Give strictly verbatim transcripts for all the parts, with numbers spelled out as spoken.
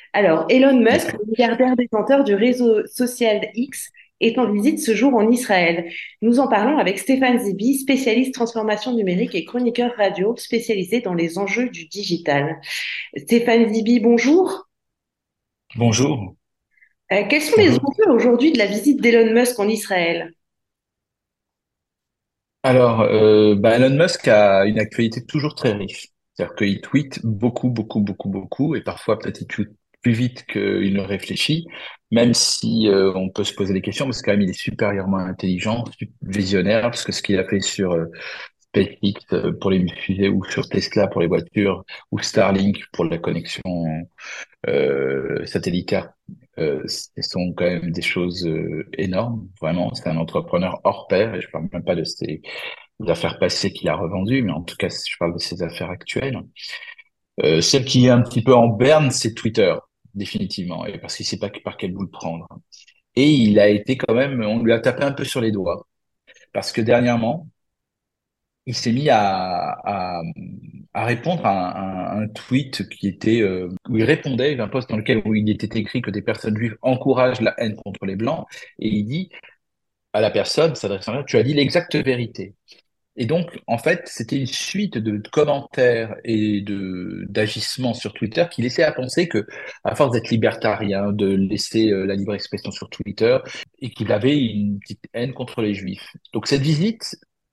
Alors, Elon Musk, D'accord. le milliardaire détenteur du réseau social X, est en visite ce jour en Israël. Nous en parlons avec Stéphane Zibi, spécialiste transformation numérique et chroniqueur radio spécialisé dans les enjeux du digital. Stéphane Zibi, bonjour. Bonjour. Euh, quels sont les Bonjour. enjeux aujourd'hui de la visite d'Elon Musk en Israël? Alors, euh, bah, Elon Musk a une actualité toujours très riche. C'est-à-dire qu'il tweet beaucoup, beaucoup, beaucoup, beaucoup, et parfois peut-être il tweet plus vite qu'il ne réfléchit, même si euh, on peut se poser des questions, parce que quand même il est supérieurement intelligent, visionnaire, parce que ce qu'il a fait sur euh, SpaceX euh, pour les fusées, ou sur Tesla pour les voitures, ou Starlink pour la connexion euh, satellitaire. Euh, ce sont quand même des choses euh, énormes, vraiment. C'est un entrepreneur hors pair, et je parle même pas de ses affaires passées qu'il a revendues, mais en tout cas, je parle de ses affaires actuelles. Euh, celle qui est un petit peu en berne, c'est Twitter, définitivement, et parce qu'il sait pas par quel bout le prendre. Et il a été quand même, on lui a tapé un peu sur les doigts, parce que dernièrement, il s'est mis à, à, à répondre à un, un tweet qui était euh, où il répondait à un post dans lequel où il était écrit que des personnes juives encouragent la haine contre les blancs, et il dit à la personne s'adressant à elle, tu as dit l'exacte vérité. Et donc, en fait, c'était une suite de commentaires et de d'agissements sur Twitter qui laissaient à penser que, à force d'être libertarien, de laisser euh, la libre expression sur Twitter, et qu'il avait une petite haine contre les juifs. Donc cette visite,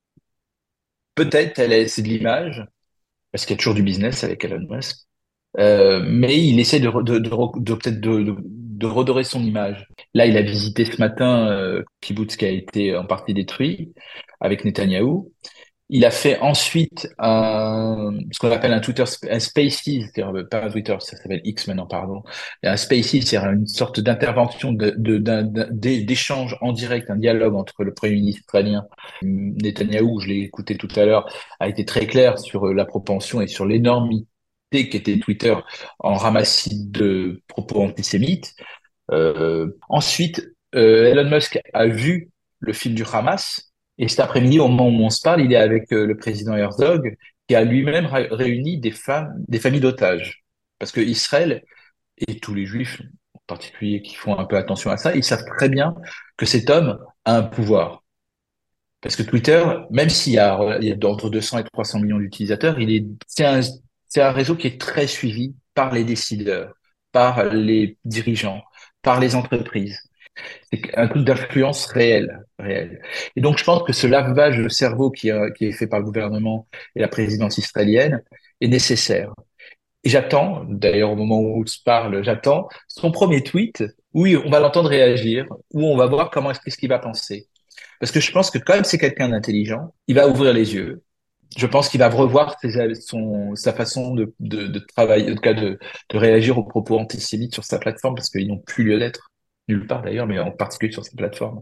peut-être, elle est, c'est de l'image, parce qu'il y a toujours du business avec Elon Musk. Euh, mais il essaie de, re- de, de, re- de peut-être de, de, de redorer son image. Là, il a visité ce matin euh, Kibbutz qui a été en partie détruit avec Netanyahou. Il a fait ensuite un, ce qu'on appelle un Twitter, sp- un Spaces, c'est-à-dire euh, pas un Twitter, ça s'appelle X maintenant, pardon. Et un Spaces, c'est une sorte d'intervention, de, de, d'un- d'un- d'é- d'échange en direct, un dialogue entre le Premier ministre israélien, Netanyahou, je l'ai écouté tout à l'heure, a été très clair sur euh, la propension et sur l'énormité qu'était Twitter en ramassis de propos antisémites. Euh, ensuite, euh, Elon Musk a vu le film du Hamas et cet après-midi, au moment où on se parle, il est avec euh, le président Herzog qui a lui-même ré- réuni des femmes, des familles d'otages. Parce que Israël et tous les juifs en particulier qui font un peu attention à ça, ils savent très bien que cet homme a un pouvoir. Parce que Twitter, même s'il y a, il y a entre deux cents et trois cents millions d'utilisateurs, il est, c'est un, c'est un réseau qui est très suivi par les décideurs, par les dirigeants, par les entreprises. C'est un truc d'influence réelle, réelle. Et donc, je pense que ce lavage de cerveau qui, a- qui est fait par le gouvernement et la présidence israélienne est nécessaire. Et j'attends, d'ailleurs, au moment où on se parle, j'attends son premier tweet. Oui, on va l'entendre réagir, où on va voir comment est-ce qu'est-ce qu'il va penser. Parce que je pense que comme c'est quelqu'un d'intelligent, il va ouvrir les yeux. Je pense qu'il va revoir ses- son, sa façon de, de, de travailler, en tout cas de, de réagir aux propos antisémites sur sa plateforme, parce qu'ils n'ont plus lieu d'être, nulle part d'ailleurs, mais en particulier sur sa plateforme.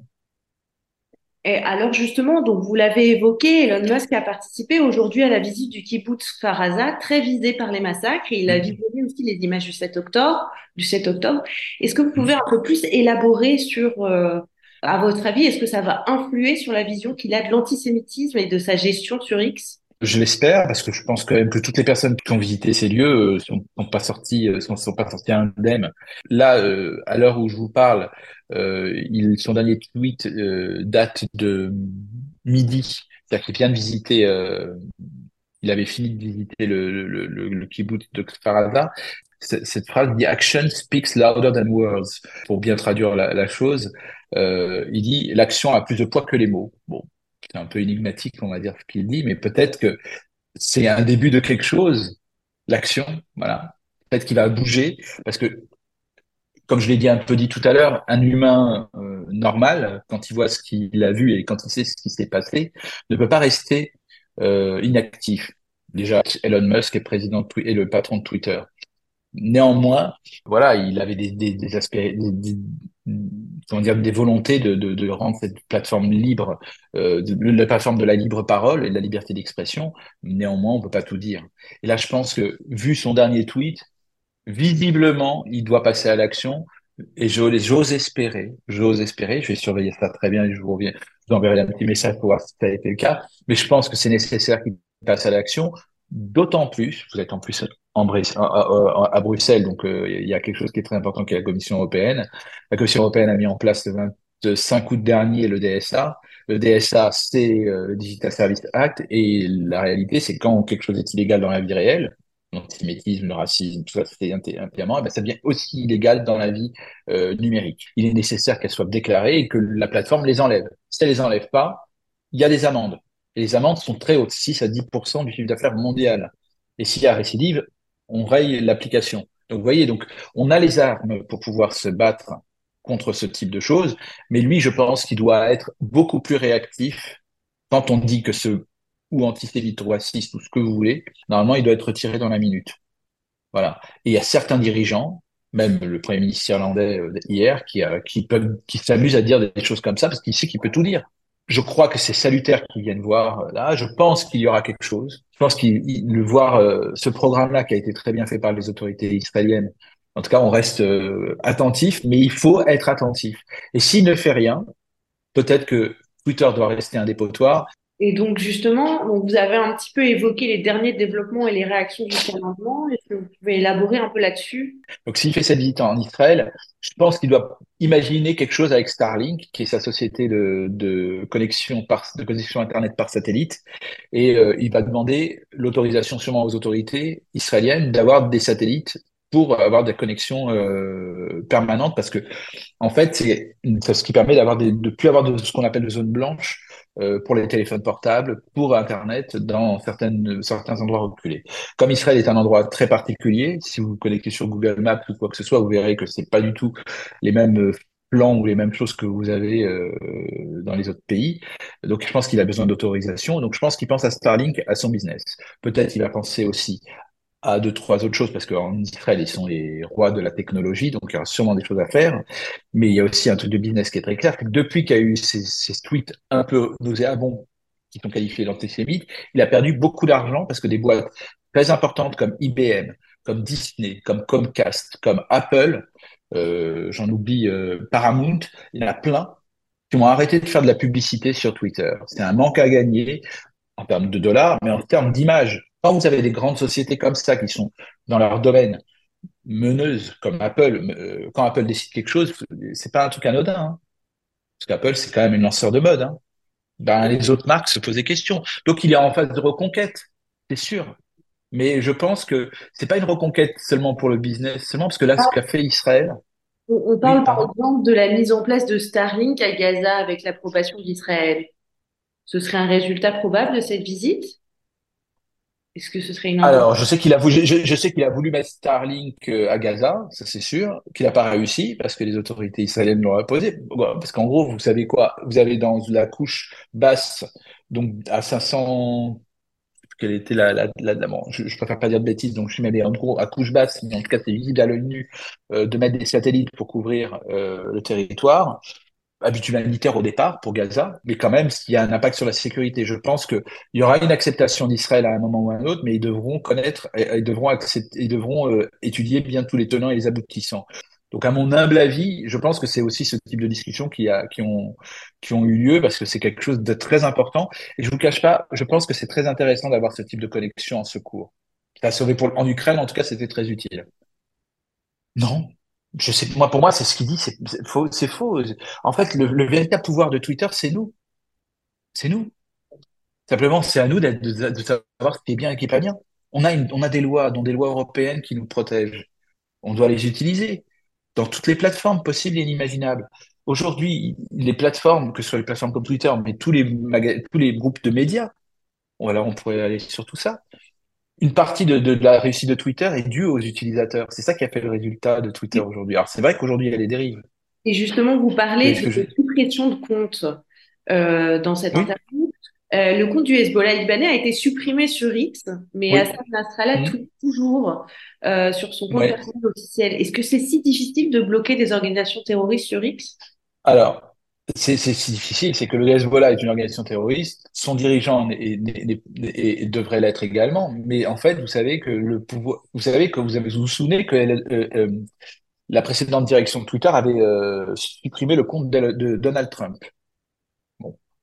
Et alors justement, donc vous l'avez évoqué, Elon Musk a participé aujourd'hui à la visite du kibbutz Kfar Aza, très visé par les massacres, et il a Mm. visionné aussi les images du sept octobre, du sept octobre. Est-ce que vous pouvez Mm. un peu plus élaborer sur, euh, à votre avis, est-ce que ça va influer sur la vision qu'il a de l'antisémitisme et de sa gestion sur X? Je l'espère, parce que je pense quand même que toutes les personnes qui ont visité ces lieux euh, sont, sont pas sorties, euh, sont, sont pas sorties indemnes. Là, euh, à l'heure où je vous parle, euh, il, son dernier tweet euh, date de midi, c'est-à-dire qu'il vient de visiter, euh, il avait fini de visiter le, le, le, le kibbutz de Kfar Aza. C- Cette phrase dit "Action speaks louder than words". Pour bien traduire la, la chose, euh, il dit l'action a plus de poids que les mots. Bon, c'est un peu énigmatique, on va dire ce qu'il dit, mais peut-être que c'est un début de quelque chose, l'action, voilà. Peut-être qu'il va bouger, parce que, comme je l'ai dit un peu dit tout à l'heure, un humain euh, normal, quand il voit ce qu'il a vu et quand il sait ce qui s'est passé, ne peut pas rester euh, inactif. Déjà, Elon Musk est président de Twi- et le patron de Twitter. Néanmoins, voilà, il avait des, des, des aspects, des, des- comment dire, des volontés de, de, de rendre cette plateforme libre, euh, de- la plateforme de la libre parole et de la liberté d'expression. Néanmoins, on peut pas tout dire. Et là, je pense que, vu son dernier tweet, visiblement, il doit passer à l'action. Et j'ose j'ose espérer, j'ose espérer, je vais surveiller ça très bien et je vous reviens, je vous enverrai un petit message pour voir si ça a été le cas. Mais je pense que c'est nécessaire qu'il passe à l'action, d'autant plus, vous êtes en plus en Bru- à, à- à Bruxelles. Donc, euh, il y a quelque chose qui est très important, qui est la Commission européenne. La Commission européenne a mis en place le vingt-cinq août dernier le D S A. Le D S A, c'est euh, le Digital Service Act. Et la réalité, c'est quand quelque chose est illégal dans la vie réelle, l'antisémitisme, le racisme, tout ça, c'est intégralement, eh ben, ça devient aussi illégal dans la vie euh, numérique. Il est nécessaire qu'elles soient déclarées et que la plateforme les enlève. Si elle les enlève pas, il y a des amendes. Et les amendes sont très hautes, six à dix pour cent du chiffre d'affaires mondial. Et s'il y a récidive, on raye l'application. Donc, vous voyez, donc, on a les armes pour pouvoir se battre contre ce type de choses, mais lui, je pense qu'il doit être beaucoup plus réactif quand on dit que ce, ou antisémite ou raciste ou ce que vous voulez, normalement, il doit être retiré dans la minute. Voilà. Et il y a certains dirigeants, même le Premier ministre irlandais euh, hier, qui, euh, qui peuvent, qui s'amusent à dire des choses comme ça parce qu'il sait qu'il peut tout dire. Je crois que c'est salutaire qu'ils viennent voir euh, là. Je pense qu'il y aura quelque chose. Je pense qu'il il- le voir euh, ce programme-là qui a été très bien fait par les autorités israéliennes. En tout cas, on reste euh, attentif, mais il faut être attentif. Et s'il ne fait rien, peut-être que Twitter doit rester un dépotoir. Et donc justement, donc vous avez un petit peu évoqué les derniers développements et les réactions jusqu'à maintenant. Est-ce que vous pouvez élaborer un peu là-dessus? Donc, s'il fait cette visite en Israël, je pense qu'il doit imaginer quelque chose avec Starlink, qui est sa société de, de connexion par, de connexion Internet par satellite. Et euh, il va demander l'autorisation sûrement aux autorités israéliennes d'avoir des satellites pour avoir des connexions euh, permanentes, parce que en fait, c'est c'est ce qui permet d'avoir des, de plus avoir de ce qu'on appelle de zones blanches euh, pour les téléphones portables, pour Internet dans certaines, certains endroits reculés. Comme Israël est un endroit très particulier, si vous vous connectez sur Google Maps ou quoi que ce soit, vous verrez que c'est pas du tout les mêmes euh, plans ou les mêmes choses que vous avez euh, dans les autres pays. Donc, je pense qu'il a besoin d'autorisation. Donc, je pense qu'il pense à Starlink, à son business. Peut-être il va penser aussi à deux, trois autres choses, parce qu'en Israël, ils sont les rois de la technologie, donc il y aura sûrement des choses à faire. Mais il y a aussi un truc de business qui est très clair, que depuis qu'il y a eu ces, ces tweets un peu nauséabonds qui sont qualifiés d'antisémites, il a perdu beaucoup d'argent parce que des boîtes très importantes comme I B M, comme Disney, comme Comcast, comme Apple, euh, j'en oublie euh, Paramount, il y en a plein qui ont arrêté de faire de la publicité sur Twitter. C'est un manque à gagner en termes de dollars, mais en termes d'image. Quand vous avez des grandes sociétés comme ça qui sont dans leur domaine meneuses, comme Apple, euh, quand Apple décide quelque chose, c'est pas un truc anodin, hein, parce qu'Apple, c'est quand même une lanceur de mode. Hein. Ben, les autres marques se posent des questions. Donc, il est en phase de reconquête, c'est sûr. Mais je pense que c'est pas une reconquête seulement pour le business, seulement parce que là, ce qu'a fait Israël, On, on oui, parle par pardon. exemple de la mise en place de Starlink à Gaza avec l'approbation d'Israël. Ce serait un résultat probable de cette visite? Est-ce que ce serait une intention? Alors, je sais qu'il a voulu, je, je sais qu'il a voulu mettre Starlink euh, à Gaza, ça c'est sûr, qu'il n'a pas réussi parce que les autorités israéliennes l'ont opposé. Bon, parce qu'en gros, vous savez quoi? Vous avez dans la couche basse, donc à cinq cents, quelle était la, la, la, la- bon, je, je préfère pas dire de bêtises, donc je suis mêlé en gros à couche basse, mais en tout cas c'est visible à l'œil nu, euh, de mettre des satellites pour couvrir euh, le territoire à but humanitaire au départ pour Gaza, mais quand même, il y a un impact sur la sécurité. Je pense qu'il y aura une acceptation d'Israël à un moment ou à un autre, mais ils devront connaître, ils devront accepter, ils devront euh, étudier bien tous les tenants et les aboutissants. Donc, à mon humble avis, je pense que c'est aussi ce type de discussion qui a, qui ont, qui ont eu lieu parce que c'est quelque chose de très important. Et je vous cache pas, je pense que c'est très intéressant d'avoir ce type de connexion en secours. Ça a sauvé pour, en Ukraine, en tout cas, c'était très utile. Non. Je sais, moi, pour moi, c'est ce qu'il dit, c'est c'est faux, c'est faux. En fait, le, le véritable pouvoir de Twitter, c'est nous. C'est nous. Simplement, c'est à nous d'être- de, de savoir ce qui est bien et ce qui est pas bien. On a une, on a des lois, dont des lois européennes qui nous protègent. On doit les utiliser dans toutes les plateformes possibles et inimaginables. Aujourd'hui, les plateformes, que ce soit les plateformes comme Twitter, mais tous les maga- tous les groupes de médias, voilà, on pourrait aller sur tout ça. Une partie de, de, de la réussite de Twitter est due aux utilisateurs. C'est ça qui a fait le résultat de Twitter aujourd'hui. Alors, c'est vrai qu'aujourd'hui, il y a des dérives. Et justement, vous Vous parlez voyez ce que je de veux dire? suppression de comptes euh, dans cette Oui, interview. Euh, le compte du Hezbollah libanais a été supprimé sur X, mais oui. Hassan Nasrallah Hmm. tweet toujours euh, sur son compte Ouais. personnel officiel. Est-ce que c'est si difficile de bloquer des organisations terroristes sur X? Alors, c'est c'est si difficile, c'est que le Hezbollah est une organisation terroriste, son dirigeant est- est- est- est- est- devrait l'être également, mais en fait, vous savez que le pouvoir, vous savez que vous avez, vous vous souvenez que euh, euh, la précédente direction de Twitter avait euh, supprimé le compte de, de Donald Trump. Bon.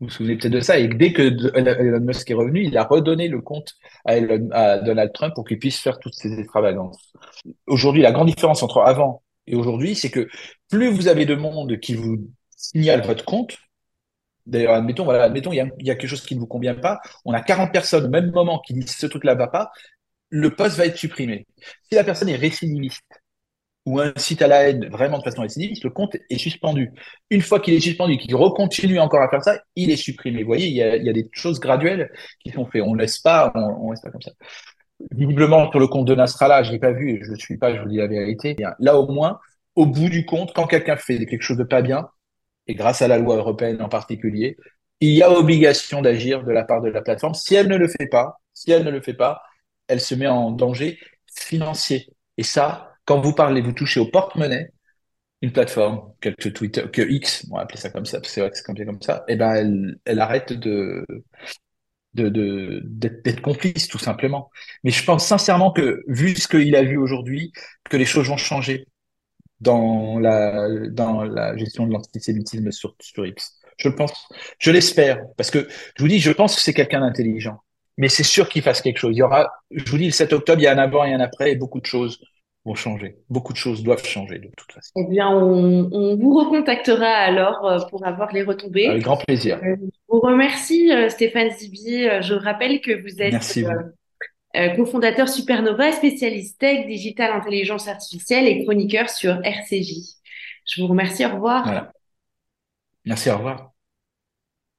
Vous vous souvenez peut-être de ça. Et dès que de- Elon Musk est revenu, il a redonné le compte à, Elon- à Donald Trump pour qu'il puisse faire toutes ces extravagances. Aujourd'hui, la grande différence entre avant et aujourd'hui, c'est que plus vous avez de monde qui vous signale votre compte, d'ailleurs, admettons, voilà, admettons, il y a, il y a quelque chose qui ne vous convient pas, on a quarante personnes au même moment qui disent ce truc-là va pas, le poste va être supprimé. Si la personne est récidiviste ou incite à la haine vraiment de façon récidiviste, le compte est suspendu. Une fois qu'il est suspendu et qu'il recontinue encore à faire ça, il est supprimé. Vous voyez, il y a, il y a des choses graduelles qui sont faites. On ne laisse pas, on, on laisse pas comme ça. Visiblement, sur le compte de Nastrala, je l'ai pas vu et je ne le suis pas, je vous dis la vérité. Bien, là, au moins, au bout du compte, quand quelqu'un fait quelque chose de pas bien, et grâce à la loi européenne en particulier, il y a obligation d'agir de la part de la plateforme. Si elle ne le fait pas, si elle ne le fait pas, elle se met en danger financier. Et ça, quand vous parlez, vous touchez au porte-monnaie, une plateforme, que Twitter, que X, on va appeler ça comme ça, parce que c'est vrai que c'est comme comme ça, et ben elle, elle arrête de, de, de, d'être, d'être complice, tout simplement. Mais je pense sincèrement que, vu ce qu'il a vu aujourd'hui, que les choses vont changer dans la, dans la gestion de l'antisémitisme sur, sur X. Je le pense, je l'espère, parce que je vous dis, je pense que c'est quelqu'un d'intelligent. Mais c'est sûr qu'il fasse quelque chose. Il y aura, je vous dis, le sept octobre, il y a un avant et un après, et beaucoup de choses vont changer. Beaucoup de choses doivent changer, de toute façon. Eh bien, on, on vous recontactera alors euh, pour avoir les Avec retombées. grand plaisir. Euh, Je vous remercie, euh, Stéphane Zibi. Euh, Je rappelle que vous êtes Merci vous. euh, cofondateur Supernova, spécialiste tech, digital, intelligence artificielle et chroniqueur sur R C J. Je vous remercie, au revoir. Voilà. Merci, au revoir.